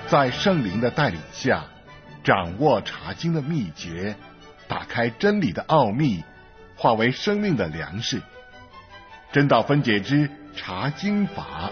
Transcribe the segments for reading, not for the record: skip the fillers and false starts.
在圣灵的带领下，掌握查经的秘诀，打开真理的奥秘，化为生命的粮食。真道分解之查经法。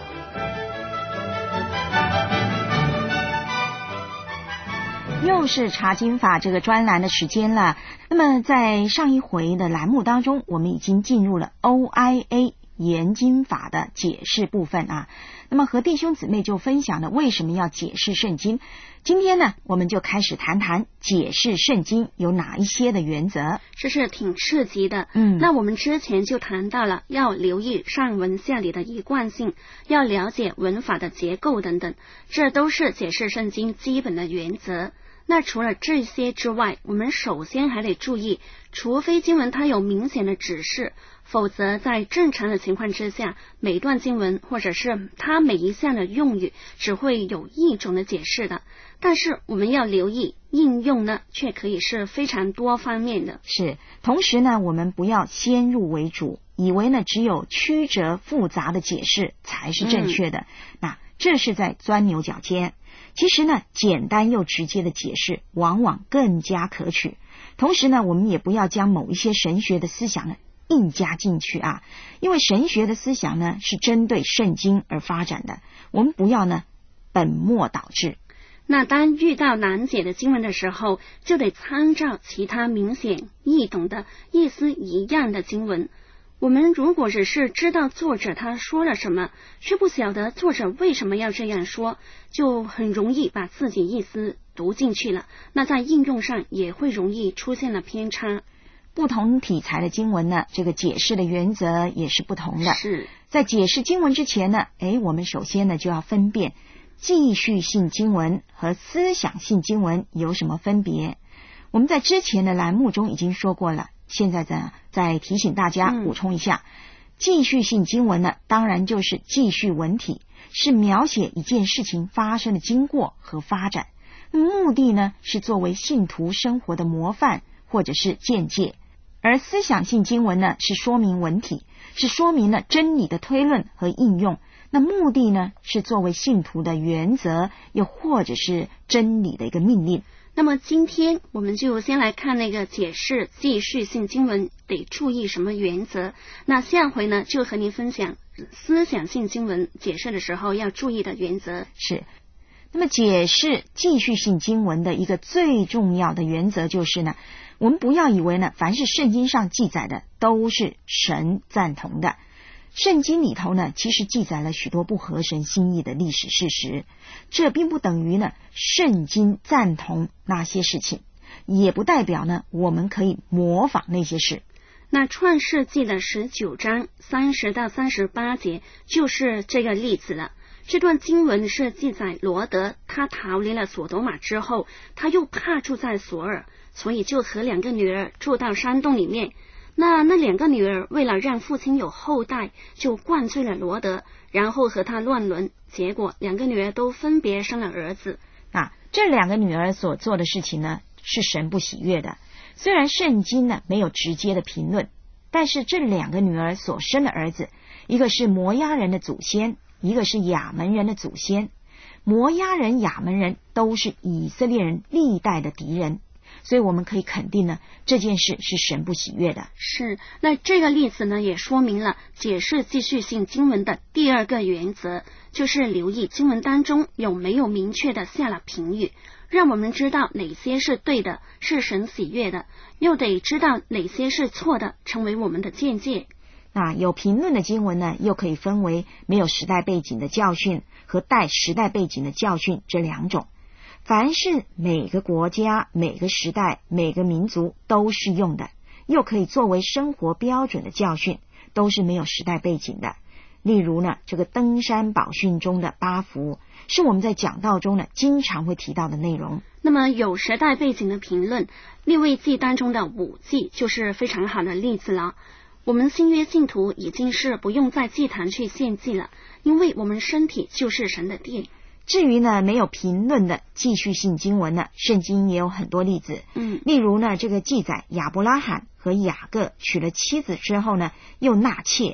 又是查经法这个专栏的时间了。那么在上一回的栏目当中，我们已经进入了 OIA 研经法的解释部分啊。那么和弟兄姊妹就分享了为什么要解释圣经。今天呢，我们就开始谈谈解释圣经有哪一些的原则。 这是挺刺激的。那我们之前就谈到了要留意上文下理的一贯性，要了解文法的结构等等，这都是解释圣经基本的原则。那除了这些之外，我们首先还得注意，除非经文它有明显的指示，否则在正常的情况之下，每段经文或者是它每一项的用语只会有一种的解释的。但是我们要留意，应用呢却可以是非常多方面的。 是，同时呢，我们不要先入为主，以为呢只有曲折复杂的解释才是正确的。那这是在钻牛角尖。其实呢，简单又直接的解释往往更加可取。同时呢，我们也不要将某一些神学的思想呢硬加进去啊，因为神学的思想呢是针对圣经而发展的，我们不要呢本末倒置。 那当遇到难解的经文的时候，就得参照其他明显易懂的意思一样的经文。我们如果只是知道作者他说了什么，却不晓得作者为什么要这样说，就很容易把自己意思读进去了，那在应用上也会容易出现了偏差。 不同题材的经文呢，这个解释的原则也是不同的。 是， 在解释经文之前呢，我们首先呢就要分辨继续性经文和思想性经文有什么分别。我们在之前的栏目中已经说过了，现在再提醒大家补充一下，继续性经文呢，当然就是继续文体，是描写一件事情发生的经过和发展，目的呢是作为信徒生活的模范或者是见解。而思想性经文呢，是说明文体，是说明了真理的推论和应用，那目的呢是作为信徒的原则，又或者是真理的一个命令。 那么今天我们就先来看那个解释继续性经文得注意什么原则，那下回呢就和您分享思想性经文解释的时候要注意的原则。 是，那么解释继续性经文的一个最重要的原则就是呢，我们不要以为呢凡是圣经上记载的都是神赞同的。圣经里头呢，其实记载了许多不合神心意的历史事实，这并不等于呢圣经赞同那些事情，也不代表呢我们可以模仿那些事。 那创世纪的19章30到38节就是这个例子了。这段经文是记载罗德他逃离了索多玛之后，他又怕住在索尔，所以就和2个女儿住到山洞里面。那2个女儿为了让父亲有后代，就灌醉了罗德，然后和他乱伦，结果2个女儿都分别生了儿子。 这2个女儿所做的事情呢，是神不喜悦的。虽然圣经呢没有直接的评论，但是这2个女儿所生的儿子，一个是摩押人的祖先，一个是亚门人的祖先。摩押人、亚门人都是以色列人历代的敌人，所以我们可以肯定呢，这件事是神不喜悦的。 是，那这个例子呢，也说明了解释继续性经文的第2个原则，就是留意经文当中有没有明确的下了评语，让我们知道哪些是对的，是神喜悦的，又得知道哪些是错的，成为我们的见解。 有评论的经文呢，又可以分为没有时代背景的教训和带时代背景的教训这2种。凡是每个国家、每个时代、每个民族都适用的，又可以作为生活标准的教训，都是没有时代背景的。例如呢，这个登山宝训中的8福，是我们在讲道中呢经常会提到的内容。 那么有时代背景的评论，利未记当中的5祭就是非常好的例子了。我们新约信徒已经是不用在祭坛去献祭了，因为我们身体就是神的殿。 至于呢没有评论的继续性经文呢，圣经也有很多例子。例如呢，这个记载亚伯拉罕和雅各娶了妻子之后呢，又纳妾，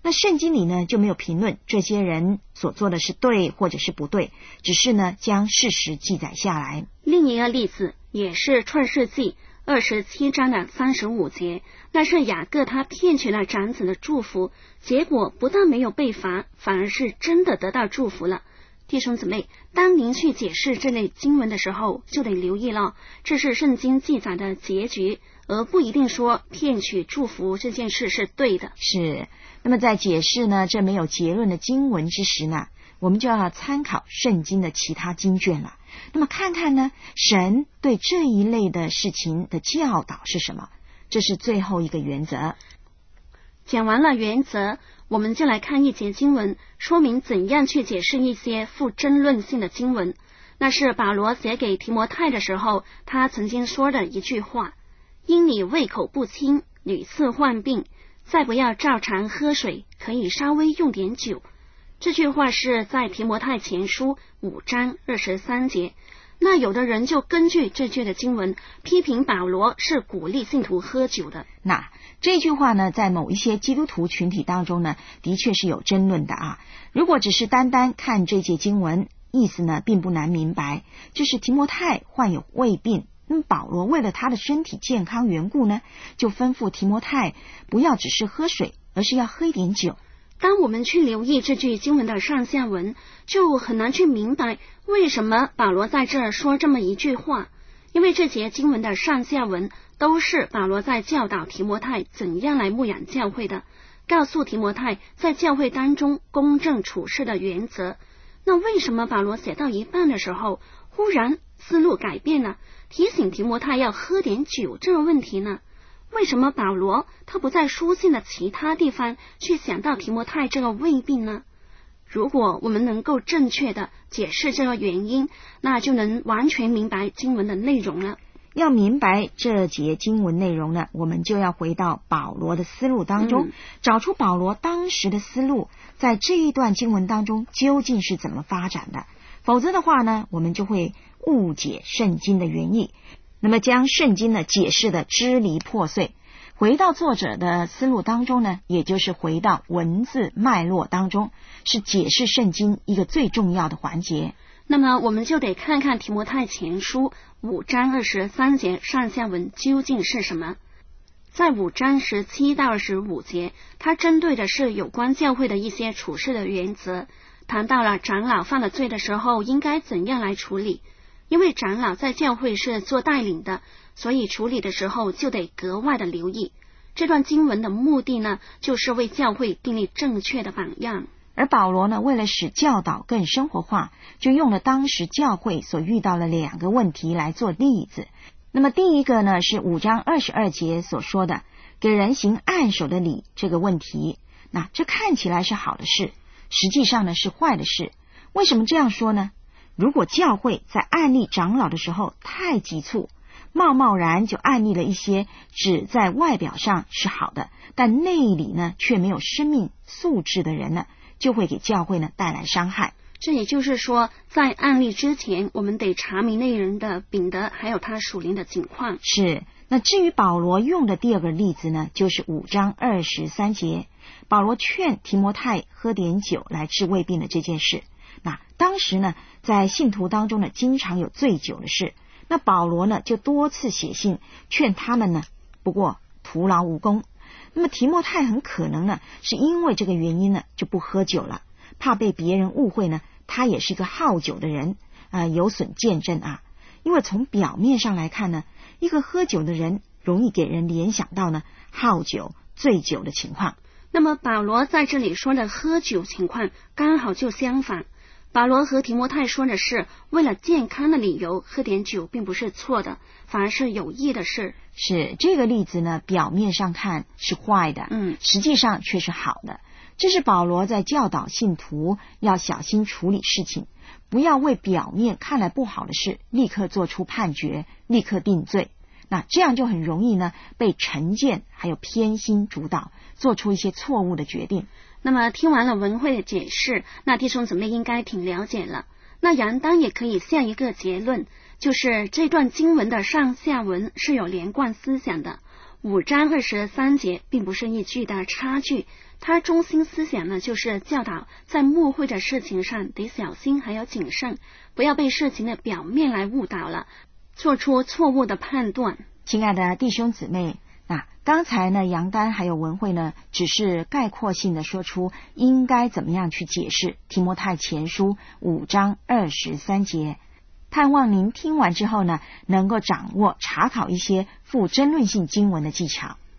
那圣经里呢就没有评论这些人所做的是对或者是不对，只是呢将事实记载下来。 另一个例子也是创世纪27章的35节，那是雅各他骗取了长子的祝福，结果不但没有被罚，反而是真的得到祝福了。弟兄姊妹，当您去解释这类经文的时候，就得留意了，这是圣经记载的结局，而不一定说骗取祝福这件事是对的。 是，那么在解释呢这没有结论的经文之时呢，我们就要参考圣经的其他经卷了。那么看看呢，神对这一类的事情的教导是什么？这是最后一个原则。 讲完了原则，我们就来看一节经文，说明怎样去解释一些富争论性的经文。那是保罗写给提摩太的时候，他曾经说的一句话：因你胃口不清，屡次患病，再不要照常喝水，可以稍微用点酒。这句话是在提摩太前书5章23节。那有的人就根据这句的经文批评保罗是鼓励信徒喝酒的。 那这句话呢，在某一些基督徒群体当中呢，的确是有争论的啊。如果只是单单看这节经文，意思呢并不难明白，就是提摩太患有胃病，那么保罗为了他的身体健康缘故呢，就吩咐提摩太不要只是喝水，而是要喝一点酒。 当我们去留意这句经文的上下文，就很难去明白为什么保罗在这儿说这么一句话，因为这节经文的上下文都是保罗在教导提摩太怎样来牧养教会的，告诉提摩太在教会当中公正处事的原则。那为什么保罗写到一半的时候，忽然思路改变了，提醒提摩太要喝点酒这个问题呢？为什么保罗他不在书信的其他地方去想到提摩太这个胃病呢？如果我们能够正确的解释这个原因，那就能完全明白经文的内容了。 要明白这节经文内容呢，我们就要回到保罗的思路当中，找出保罗当时的思路在这一段经文当中究竟是怎么发展的。否则的话呢，我们就会误解圣经的原意，那么将圣经呢解释的支离破碎。回到作者的思路当中呢，也就是回到文字脉络当中，是解释圣经一个最重要的环节。 那么我们就得看看提摩太前书5章23节上下文究竟是什么。在5章17到25节，他针对的是有关教会的一些处事的原则，谈到了长老犯了罪的时候应该怎样来处理。因为长老在教会是做带领的，所以处理的时候就得格外的留意。这段经文的目的呢，就是为教会订立正确的榜样。 而保罗呢，为了使教导更生活化，就用了当时教会所遇到的2个问题来做例子。那么第一个呢，是5章22节所说的给人行按手的礼这个问题。那这看起来是好的事，实际上呢是坏的事。为什么这样说呢？如果教会在按立长老的时候太急促，贸贸然就按立了一些只在外表上是好的，但内里呢却没有生命素质的人呢，就会给教会呢带来伤害。 这也就是说，在按立之前，我们得查明那人的品德还有他属灵的情况。 是。那至于保罗用的第2个例子呢，就是5章23节，保罗劝提摩太喝点酒来治胃病的这件事。那当时呢，在信徒当中呢，经常有醉酒的事。那保罗呢，就多次写信劝他们呢，不过徒劳无功。那么提摩太很可能呢，是因为这个原因呢，就不喝酒了，怕被别人误会呢，他也是一个好酒的人有损见证啊。因为从表面上来看呢，一个喝酒的人容易给人联想到呢，好酒、醉酒的情况。 那么保罗在这里说的喝酒情况刚好就相反。保罗和提摩太说的是为了健康的理由喝点酒并不是错的，反而是有益的事。 是，这个例子呢，表面上看是坏的，实际上却是好的。这是保罗在教导信徒要小心处理事情，不要为表面看来不好的事立刻做出判决，立刻定罪。那这样就很容易呢被成见还有偏心主导，做出一些错误的决定。 那么听完了文慧的解释，那弟兄姊妹应该挺了解了。那杨当也可以下一个结论，就是这段经文的上下文是有连贯思想的。5章23节并不是一句的差距， 他中心思想呢，就是教导在牧会的事情上得小心还有谨慎，不要被事情的表面来误导了，做出错误的判断。 亲爱的弟兄姊妹，刚才呢，杨丹还有文慧呢，只是概括性的说出应该怎么样去解释提摩太前书5章23节。盼望您听完之后呢，能够掌握查考一些富争论性经文的技巧。